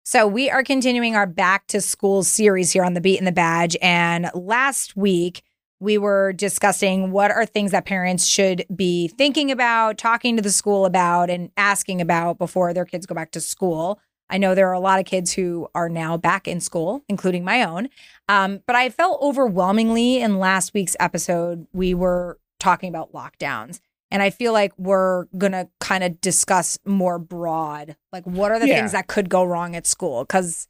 So we are continuing our back to school series here on the Beat and the Badge. And last week we were discussing what are things that parents should be thinking about, talking to the school about, and asking about before their kids go back to school. I know there are a lot of kids who are now back in school, including my own. But I felt overwhelmingly in last week's episode, we were talking about lockdowns. And I feel like we're going to kind of discuss more broad, like what are the things that could go wrong at school? Because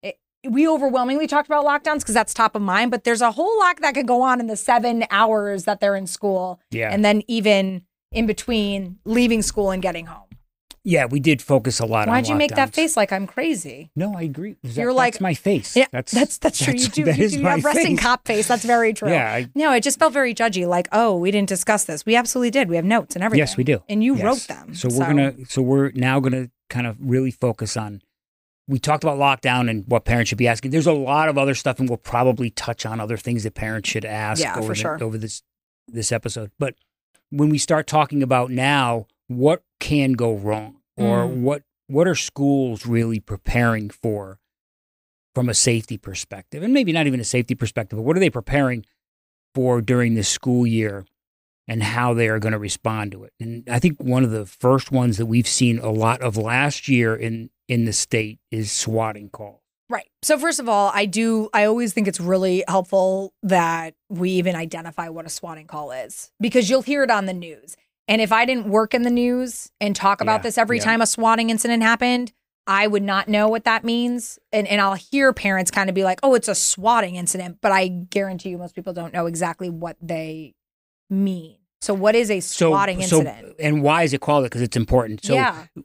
we overwhelmingly talked about lockdowns because that's top of mind, but there's a whole lot that could go on in the 7 hours that they're in school. Yeah. And then even in between leaving school and getting home. Yeah, we did focus a lot on Why'd you lockdowns. make that face like I'm crazy? No, I agree. You're like, that's my face. Yeah, that's true. You do. That You is do my have resting face. cop face. That's very true. Yeah. No, it just felt very judgy. Like, oh, we didn't discuss this. We absolutely did. We have notes and everything. Yes, we do. And you wrote them. So we're now gonna kind of really focus on. We talked about lockdown and what parents should be asking. There's a lot of other stuff, and we'll probably touch on other things that parents should ask over this episode. But when we start talking about now, what can go wrong? Or what are schools really preparing for from a safety perspective? And maybe not even a safety perspective, but what are they preparing for during this school year and how they are going to respond to it? And I think one of the first ones that we've seen a lot of last year in the state is swatting calls. Right. So first of all, I always think it's really helpful that we even identify what a swatting call is because you'll hear it on the news. And if I didn't work in the news and talk about this every time a swatting incident happened, I would not know what that means. And I'll hear parents kind of be like, oh, it's a swatting incident. But I guarantee you most people don't know exactly what they mean. So what is a swatting incident? And why is it called it? Because it's important. So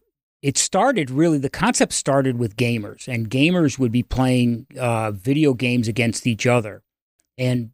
it started really, the concept started with gamers. And gamers would be playing video games against each other. And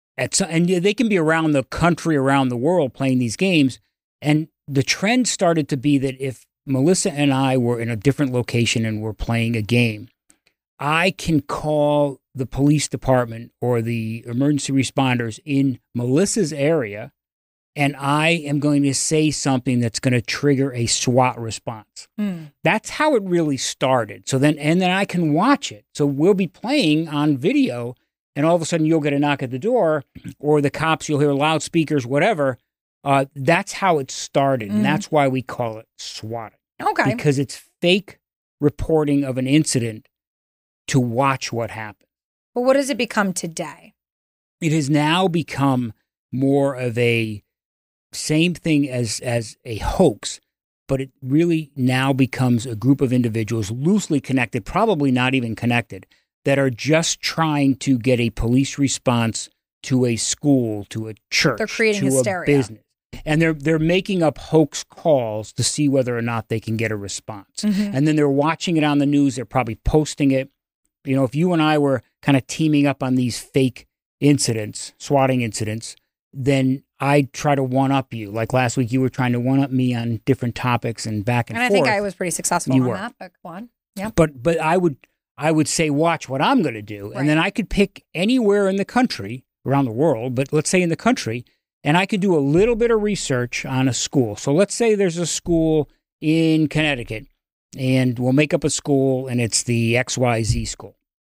they can be around the country, around the world playing these games. And the trend started to be that if Melissa and I were in a different location and we're playing a game, I can call the police department or the emergency responders in Melissa's area, and I am going to say something that's going to trigger a SWAT response. That's how it really started. So then I can watch it. So we'll be playing on video, and all of a sudden you'll get a knock at the door, or the cops, you'll hear loudspeakers, whatever. That's how it started, and that's why we call it swatting. Okay. Because it's fake reporting of an incident to watch what happened. But what does it become today? It has now become more of a same thing as a hoax, but it really now becomes a group of individuals loosely connected, probably not even connected, that are just trying to get a police response to a school, to a church, they're creating to hysteria. A business. And they're making up hoax calls to see whether or not they can get a response. And then they're watching it on the news. They're probably posting it. You know, if you and I were kind of teaming up on these fake incidents, swatting incidents, then I'd try to one-up you. Like last week, you were trying to one-up me on different topics and back and forth. And I think I was pretty successful on that, but go on. Yeah. But I would say, watch what I'm going to do. And then I could pick anywhere in the country, around the world, but let's say in the country, and I could do a little bit of research on a school. So let's say there's a school in Connecticut, and we'll make up a school, and it's the XYZ school.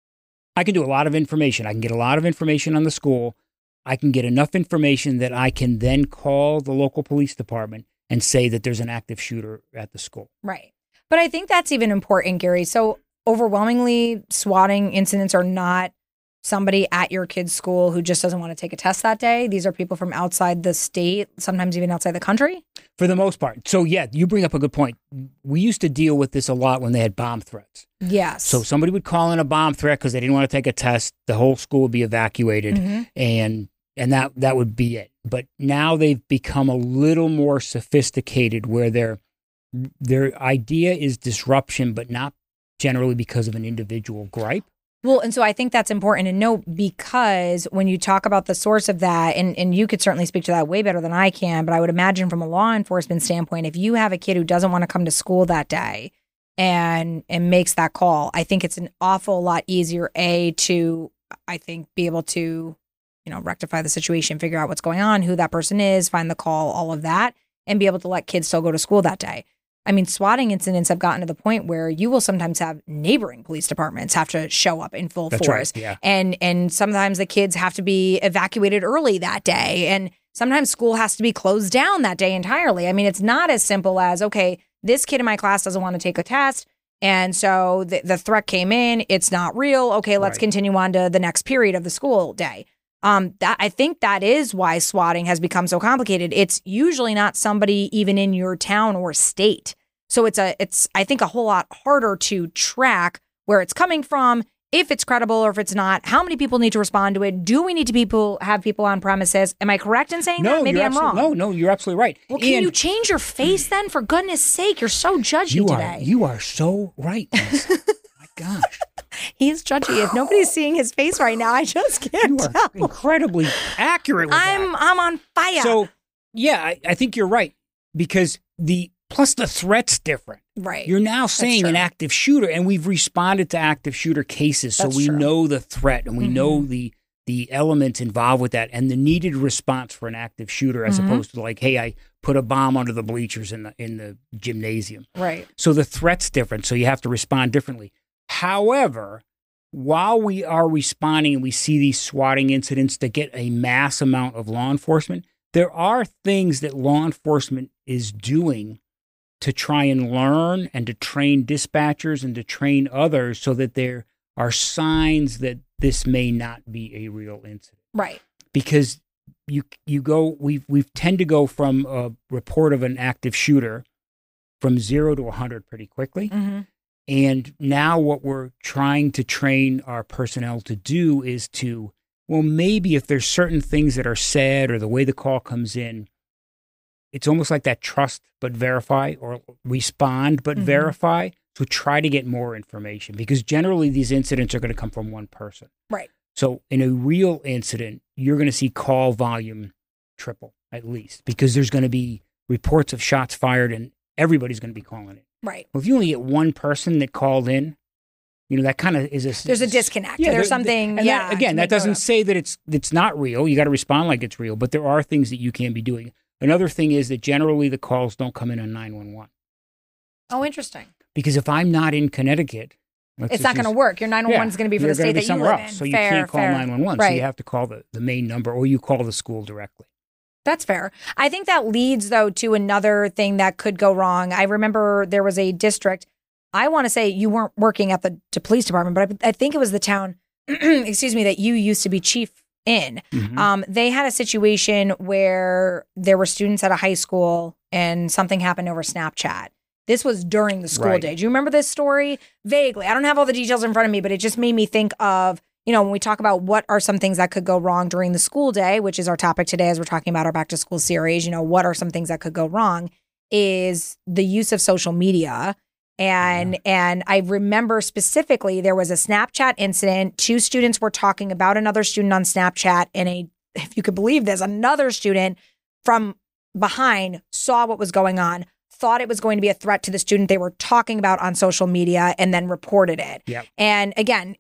I can do a lot of information. I can get a lot of information on the school. I can get enough information that I can then call the local police department and say that there's an active shooter at the school. Right. But I think that's even important, Gary. So overwhelmingly, swatting incidents are not somebody at your kid's school who just doesn't want to take a test that day. These are people from outside the state, sometimes even outside the country. For the most part. So, yeah, you bring up a good point. We used to deal with this a lot when they had bomb threats. Yes. So somebody would call in a bomb threat because they didn't want to take a test. The whole school would be evacuated, and that would be it. But now they've become a little more sophisticated where their idea is disruption, but not generally because of an individual gripe. Well, and so I think that's important to note because when you talk about the source of that, and you could certainly speak to that way better than I can, but I would imagine from a law enforcement standpoint, if you have a kid who doesn't want to come to school that day and makes that call, I think it's an awful lot easier, to, I think, be able to, rectify the situation, figure out what's going on, who that person is, find the call, all of that, and be able to let kids still go to school that day. I mean, swatting incidents have gotten to the point where you will sometimes have neighboring police departments have to show up in full That's force. right, yeah. And sometimes the kids have to be evacuated early that day. And sometimes school has to be closed down that day entirely. I mean, it's not as simple as, okay, this kid in my class doesn't want to take a test. And so the threat came in. It's not real. Okay, let's continue on to the next period of the school day. That I think that is why swatting has become so complicated. It's usually not somebody even in your town or state. So it's I think a whole lot harder to track where it's coming from, if it's credible or if it's not. How many people need to respond to it? Do we need to have people on premises? Am I correct in saying that? Maybe I'm wrong. No, you're absolutely right. Well, can you change your face then? For goodness sake, you're so judgy today. You are so right. My gosh. He is judgy. If nobody's seeing his face right now, I just can't tell. You are incredibly accurate with that. I'm on fire. So, yeah, I think you're right. Because plus the threat's different. Right. You're now saying an active shooter, and we've responded to active shooter cases. So we know the threat, and we know the elements involved with that, and the needed response for an active shooter, as opposed to like, hey, I put a bomb under the bleachers in the gymnasium. Right. So the threat's different. So you have to respond differently. However, while we are responding and we see these swatting incidents that get a mass amount of law enforcement, there are things that law enforcement is doing to try and learn and to train dispatchers and to train others so that there are signs that this may not be a real incident. Right. Because we tend to go from a report of an active shooter from 0 to 100 pretty quickly. Mm-hmm. And now what we're trying to train our personnel to do is to, well, maybe if there's certain things that are said or the way the call comes in, it's almost like that trust but verify, or respond but verify. So try to get more information, because generally these incidents are going to come from one person. Right. So in a real incident, you're going to see call volume triple at least, because there's going to be reports of shots fired and everybody's going to be calling it. Right. Well, if you only get one person that called in, that kind of is there's a disconnect. Yeah, there's something. That doesn't say that it's not real. You got to respond like it's real, but there are things that you can be doing. Another thing is that generally the calls don't come in on 911. Oh, interesting. Because if I'm not in Connecticut, it's not going to work. Your 911 is going to be for the state that you live in. So you can't call 911. Right. So you have to call the main number, or you call the school directly. That's fair. I think that leads, though, to another thing that could go wrong. I remember there was a district. I want to say you weren't working at the police department, but I think it was the town, excuse me, that you used to be chief in. Mm-hmm. They had a situation where there were students at a high school and something happened over Snapchat. This was during the school day. Do you remember this story? Vaguely. I don't have all the details in front of me, but it just made me think of, when we talk about what are some things that could go wrong during the school day, which is our topic today as we're talking about our back to school series, what are some things that could go wrong, is the use of social media. And I remember specifically there was a Snapchat incident. 2 students were talking about another student on Snapchat, and if you could believe this, another student from behind saw what was going on, thought it was going to be a threat to the student they were talking about on social media, and then reported it. Yep. And again,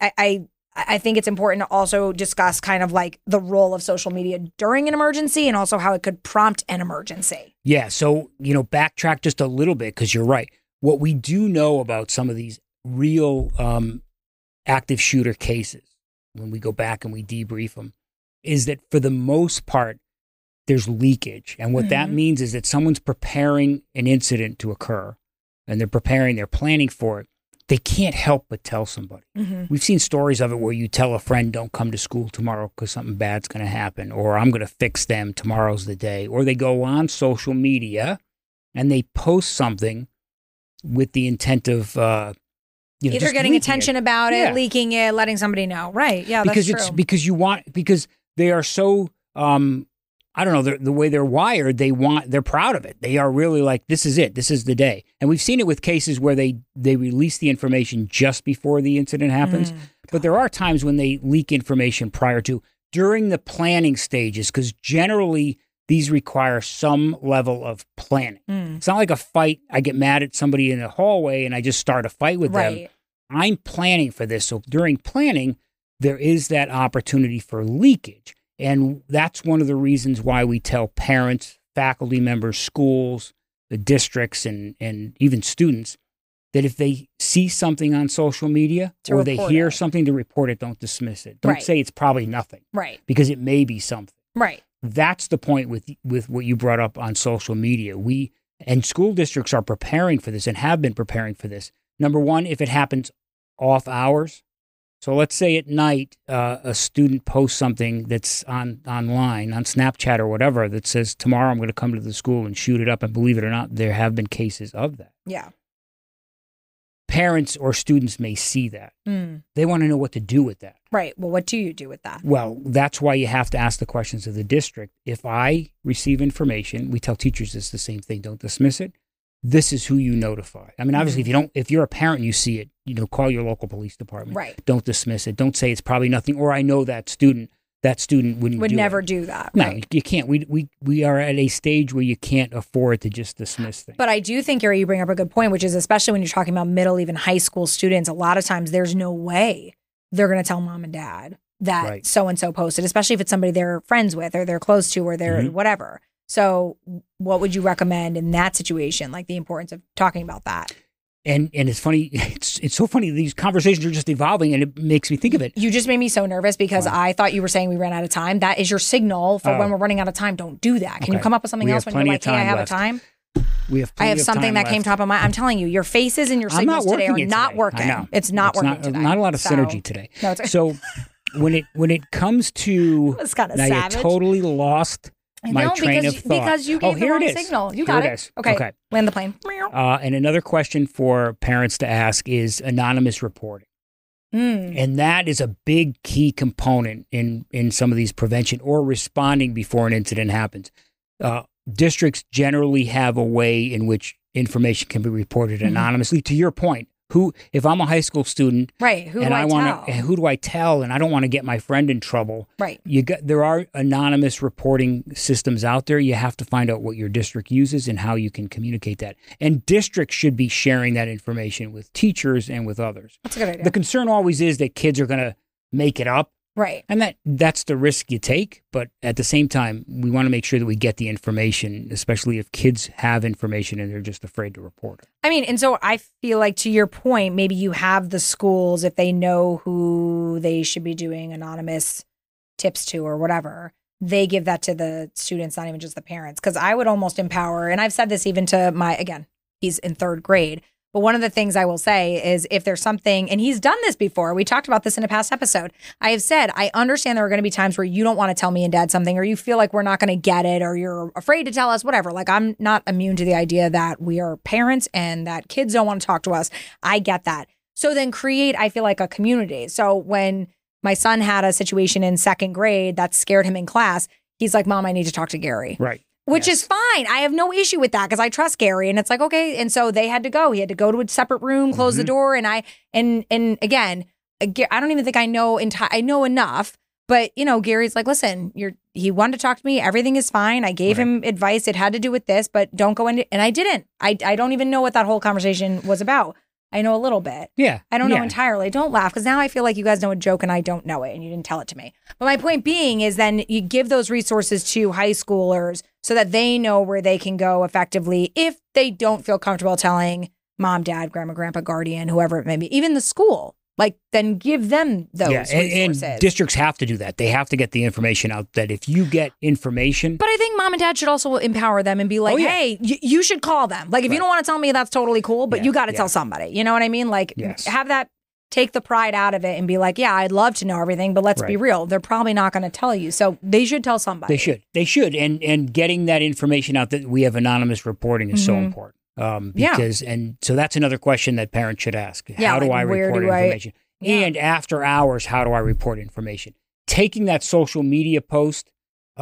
I think it's important to also discuss kind of like the role of social media during an emergency and also how it could prompt an emergency. Yeah. So, backtrack just a little bit, because you're right. What we do know about some of these real active shooter cases, when we go back and we debrief them, is that for the most part, there's leakage. And what that means is that someone's preparing an incident to occur, and they're planning for it. They can't help but tell somebody. Mm-hmm. We've seen stories of it where you tell a friend, don't come to school tomorrow because something bad's going to happen, or I'm going to fix them, tomorrow's the day. Or they go on social media and they post something with the intent of either getting attention about it, leaking it, letting somebody know. Right. Yeah, because that's true. Because they are so I don't know, the way they're wired, they're proud of it. They are really like, this is it. This is the day. And we've seen it with cases where they release the information just before the incident happens. But there are times when they leak information during the planning stages, because generally these require some level of planning. It's not like a fight. I get mad at somebody in the hallway and I just start a fight with them. I'm planning for this. So during planning, there is that opportunity for leakage. And that's one of the reasons why we tell parents, faculty members, schools, districts and even students that if they see something on social media or they hear something, to report it, don't dismiss it. Don't say it's probably nothing. Right. Because it may be something. Right. That's the point with what you brought up on social media. And school districts are preparing for this and have been preparing for this. Number one, if it happens off hours. So let's say at night, a student posts something that's online, on Snapchat or whatever, that says, tomorrow I'm going to come to the school and shoot it up. And believe it or not, there have been cases of that. Yeah. Parents or students may see that. They want to know what to do with that. Right. Well, what do you do with that? Well, that's why you have to ask the questions of the district. If I receive information, we tell teachers it's the same thing. Don't dismiss it. This is who you notify. I mean, obviously, if you're a parent and you see it, call your local police department. Right. Don't dismiss it. Don't say it's probably nothing. Or I know that student would never do that. No, right? You can't. We are at a stage where you can't afford to just dismiss things. But I do think, Gary, you bring up a good point, which is especially when you're talking about middle, even high school students, a lot of times there's no way they're going to tell mom and dad that so-and-so posted, especially if it's somebody they're friends with or they're close to or they're whatever. So what would you recommend in that situation, like the importance of talking about that? And it's funny, it's so funny, these conversations are just evolving and it makes me think of it. You just made me so nervous because I thought you were saying we ran out of time. That is your signal for when we're running out of time. Don't do that. Can you come up with something else when you're like, hey, I have a time? I have something that came top of mind. I'm telling you, your faces and your signals today are not working. It's not working today. Not a lot of synergy today. No, it's so when it comes to, it's kind of savage. I totally lost my train of thought. Because you gave the wrong signal. You got it. Okay. Land the plane. And another question for parents to ask is anonymous reporting. And that is a big key component in some of these prevention or responding before an incident happens. Districts generally have a way in which information can be reported anonymously. To your point, if I'm a high school student, who do I tell? And I don't want to get my friend in trouble. Right. There are anonymous reporting systems out there. You have to find out what your district uses and how you can communicate that. And districts should be sharing that information with teachers and with others. That's a good idea. The concern always is that kids are going to make it up. Right. And that's the risk you take. But at the same time, we want to make sure that we get the information, especially if kids have information and they're just afraid to report it. I mean, and so I feel like, to your point, maybe you have the schools, if they know who they should be doing anonymous tips to or whatever, they give that to the students, not even just the parents. Because I would almost empower, and I've said this even to he's in third grade. But one of the things I will say is if there's something, and he's done this before, we talked about this in a past episode. I have said, I understand there are going to be times where you don't want to tell me and dad something, or you feel like we're not going to get it, or you're afraid to tell us, whatever. Like, I'm not immune to the idea that we are parents and that kids don't want to talk to us. I get that. So then create, I feel like, a community. So when my son had a situation in second grade that scared him in class, he's like, Mom, I need to talk to Gary. Right. Which is fine. I have no issue with that because I trust Gary. And it's like, okay. And so they had to go. He had to go to a separate room, close the door. And again, I don't even think I know enough. But, Gary's like, listen, he wanted to talk to me. Everything is fine. I gave him advice. It had to do with this, but don't go into it. And I didn't. I don't even know what that whole conversation was about. I know a little bit. Yeah. I don't know entirely. Don't laugh, because now I feel like you guys know a joke and I don't know it and you didn't tell it to me. But my point being is then you give those resources to high schoolers so that they know where they can go effectively if they don't feel comfortable telling mom, dad, grandma, grandpa, guardian, whoever it may be, even the school. Like, then give them those resources. And districts have to do that. They have to get the information out that if you get information. But I think mom and dad should also empower them and be like, hey, you should call them. Like, if you don't want to tell me, that's totally cool, but you got to tell somebody. You know what I mean? Like, have that, take the pride out of it and be like, yeah, I'd love to know everything, but let's be real. They're probably not going to tell you. So they should tell somebody. They should. And getting that information out that we have anonymous reporting is so important. And so that's another question that parents should ask. How do I report information? And after hours, how do I report information? Taking that social media post,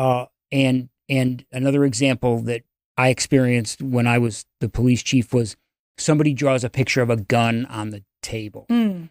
and another example that I experienced when I was the police chief was somebody draws a picture of a gun on the table.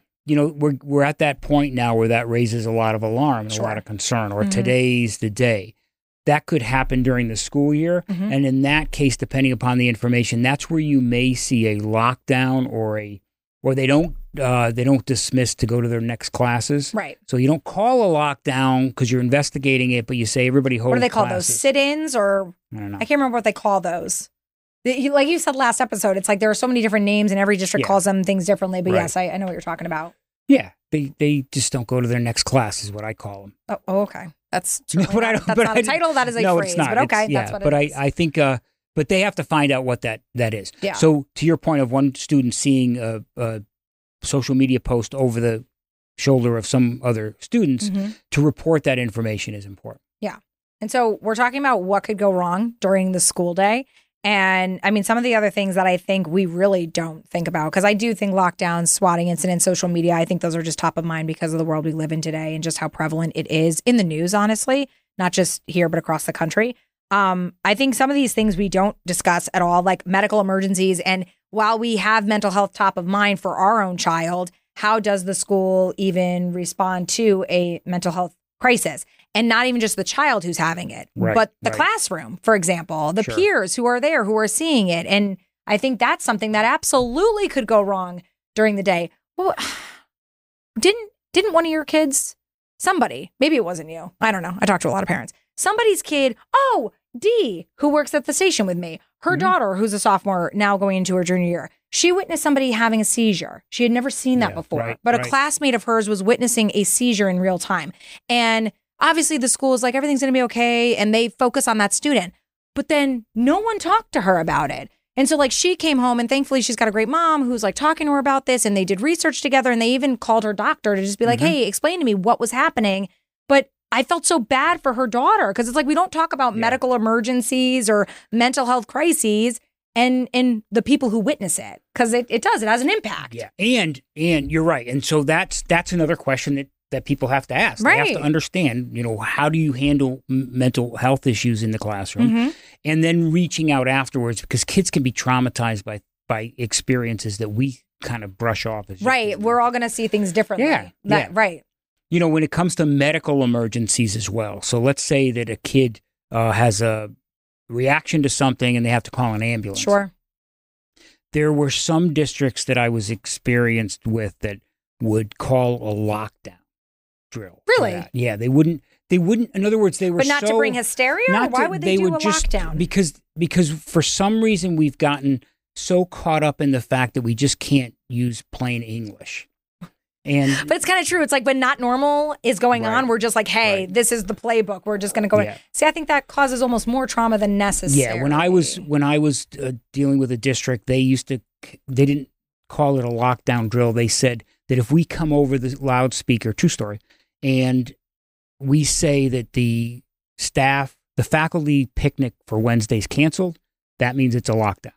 We're at that point now where that raises a lot of alarm and a lot of concern, or today's the day. That could happen during the school year. And in that case, depending upon the information, that's where you may see a lockdown or they don't dismiss to go to their next classes. Right. So you don't call a lockdown because you're investigating it, but you say everybody hold classes. What do they call those? Sit-ins or? I don't know. I can't remember what they call those. Like you said last episode, it's like there are so many different names and every district calls them things differently. But yes, I know what you're talking about. Yeah, they just don't go to their next class is what I call them. Oh, okay. That's not a title. That is a phrase. It's not. But okay, that's what it is. But I think, but they have to find out what that is. Yeah. So to your point of one student seeing a social media post over the shoulder of some other students, to report that information is important. Yeah. And so we're talking about what could go wrong during the school day. And I mean, some of the other things that I think we really don't think about, because I do think lockdowns, swatting incidents, social media, I think those are just top of mind because of the world we live in today and just how prevalent it is in the news, honestly, not just here, but across the country. I think some of these things we don't discuss at all, like medical emergencies. And while we have mental health top of mind for our own child, how does the school even respond to a mental health crisis? And not even just the child who's having it, but the classroom, for example, the peers who are there, who are seeing it. And I think that's something that absolutely could go wrong during the day. Well, didn't one of your kids, somebody, maybe it wasn't you, I don't know, I talked to a lot of parents, somebody's kid, Dee, who works at the station with me, her daughter, who's a sophomore, now going into her junior year, she witnessed somebody having a seizure. She had never seen that before, but a classmate of hers was witnessing a seizure in real time. And obviously, the school is like, everything's going to be okay. And they focus on that student. But then no one talked to her about it. And so like she came home and thankfully she's got a great mom who's like talking to her about this. And they did research together and they even called her doctor to just be like, hey, explain to me what was happening. But I felt so bad for her daughter because it's like we don't talk about medical emergencies or mental health crises and the people who witness it because it has an impact. Yeah. And you're right. And so that's another question that people have to ask. They have to understand, how do you handle mental health issues in the classroom? And then reaching out afterwards because kids can be traumatized by experiences that we kind of brush off. As We're all going to see things differently. Right. When it comes to medical emergencies as well. So let's say that a kid has a reaction to something and they have to call an ambulance. Sure. There were some districts that I was experienced with that would call a lockdown drill. Really? Yeah, they wouldn't, in other words, they were But not to bring hysteria? Why would they do a lockdown? Because for some reason we've gotten so caught up in the fact that we just can't use plain English. But it's kind of true. It's like when not normal is going on, we're just like, hey, this is the playbook. We're just going to go in. See, I think that causes almost more trauma than necessary. Yeah, when I was dealing with a district, they didn't call it a lockdown drill. They said that if we come over the loudspeaker, true story, and we say that the faculty picnic for Wednesday's canceled, that means it's a lockdown.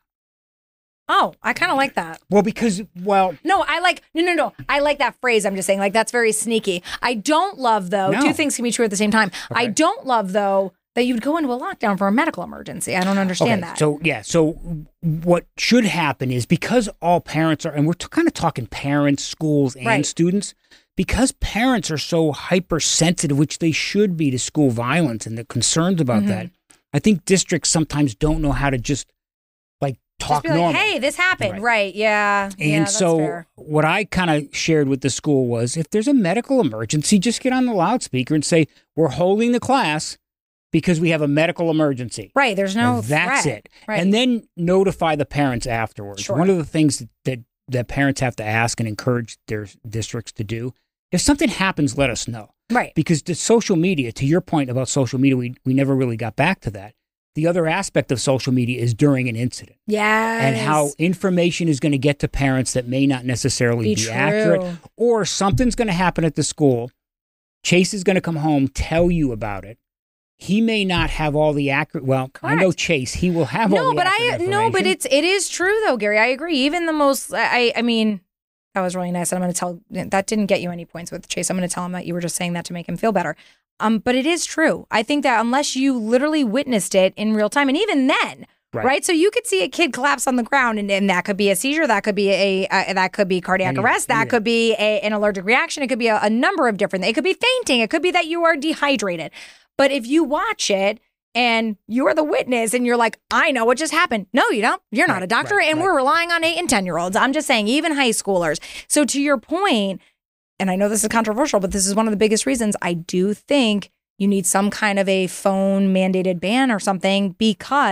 Oh, I kind of like that. Well, because, No, I like that phrase. I'm just saying, like, that's very sneaky. I don't love, though, two things can be true at the same time. Okay. I don't love, though, that you'd go into a lockdown for a medical emergency. I don't understand that. So what should happen is because all parents are, and we're kind of talking parents, schools, and students, because parents are so hypersensitive, which they should be to school violence and the concerns about that, I think districts sometimes don't know how to just talk just be like, normal. Hey, this happened. Right. Yeah. And that's so fair. What I kind of shared with the school was if there's a medical emergency, just get on the loudspeaker and say, we're holding the class because we have a medical emergency. Right. There's no That's threat. it. Right. And then notify the parents afterwards. Sure. One of the things that parents have to ask and encourage their districts to do, if something happens, let us know. Right. Because the social media, to your point about social media, we never really got back to that. The other aspect of social media is during an incident. Yes. And how information is going to get to parents that may not necessarily be accurate. Or something's going to happen at the school. Chase is going to come home, tell you about it. He may not have all the accurate. Well, correct. I know Chase. He will have all the accurate information. No, but it is true though, Gary. I agree. Even the most. I mean, that was really nice. And I'm going to tell. That didn't get you any points with Chase. I'm going to tell him that you were just saying that to make him feel better. But it is true. I think that unless you literally witnessed it in real time, and even then, right? So you could see a kid collapse on the ground, and that could be a seizure, that could be that could be cardiac arrest, that could be an allergic reaction, it could be a number of different. It could be fainting, it could be that you are dehydrated. But if you watch it and you're the witness, and you're like, I know what just happened. No, you don't. You're not a doctor, and we're relying on 8 and 10-year-olds. I'm just saying, even high schoolers. So to your point. And I know this is controversial, but this is one of the biggest reasons I do think you need some kind of a phone mandated ban or something, because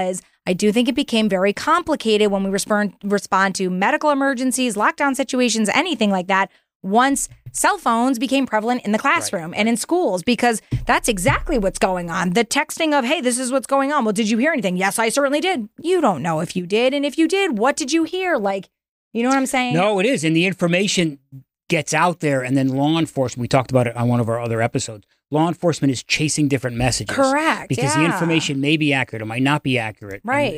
I do think it became very complicated when we respond to medical emergencies, lockdown situations, anything like that, once cell phones became prevalent in the classroom and in schools, because that's exactly what's going on. The texting of, hey, this is what's going on. Well, did you hear anything? Yes, I certainly did. You don't know if you did. And if you did, what did you hear? Like, you know what I'm saying? No, it is. And the information gets out there, and then law enforcement, we talked about it on one of our other episodes, law enforcement is chasing different messages. Correct. Because the information may be accurate, it might not be accurate. Right.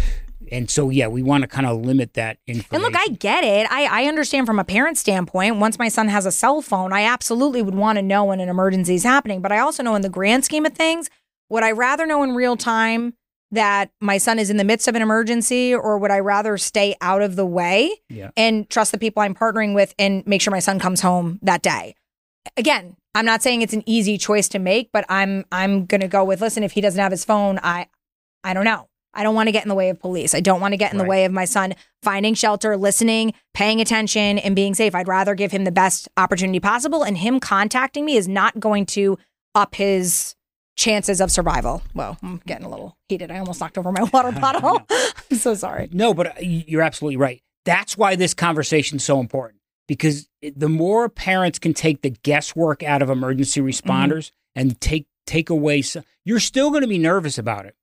And so, yeah, we want to kind of limit that information. And look, I get it. I understand from a parent standpoint, once my son has a cell phone, I absolutely would want to know when an emergency is happening. But I also know in the grand scheme of things, would I rather know in real time that my son is in the midst of an emergency, or would I rather stay out of the way and trust the people I'm partnering with and make sure my son comes home that day? Again, I'm not saying it's an easy choice to make, but I'm going to go with, listen, if he doesn't have his phone, I don't know. I don't want to get in the way of police. I don't want to get in the way of my son finding shelter, listening, paying attention, and being safe. I'd rather give him the best opportunity possible, and him contacting me is not going to up his chances of survival. Well, I'm getting a little heated. I almost knocked over my water bottle. I'm so sorry. No, but you're absolutely right. That's why this conversation is so important, because the more parents can take the guesswork out of emergency responders and take away some, you're still going to be nervous about it.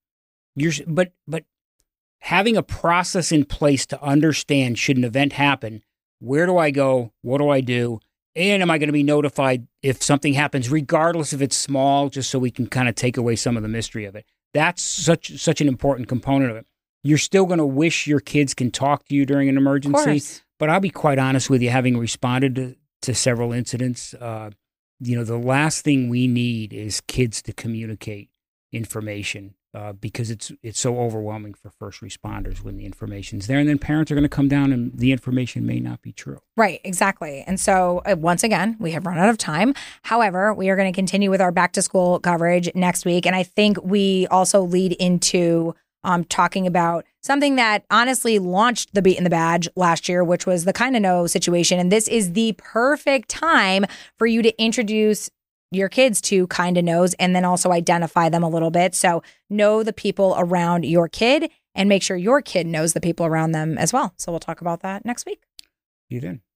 But having a process in place to understand, should an event happen, where do I go? What do I do? And am I going to be notified if something happens, regardless if it's small, just so we can kind of take away some of the mystery of it? That's such an important component of it. You're still going to wish your kids can talk to you during an emergency. But I'll be quite honest with you, having responded to several incidents, the last thing we need is kids to communicate information. Because it's so overwhelming for first responders when the information's there. And then parents are going to come down and the information may not be true. Right, exactly. And so once again, we have run out of time. However, we are going to continue with our back to school coverage next week. And I think we also lead into talking about something that honestly launched the Beat and the Badge last year, which was the Kinda Know situation. And this is the perfect time for you to introduce your kids to Kinda Knows and then also identify them a little bit. So know the people around your kid and make sure your kid knows the people around them as well. So we'll talk about that next week. You did.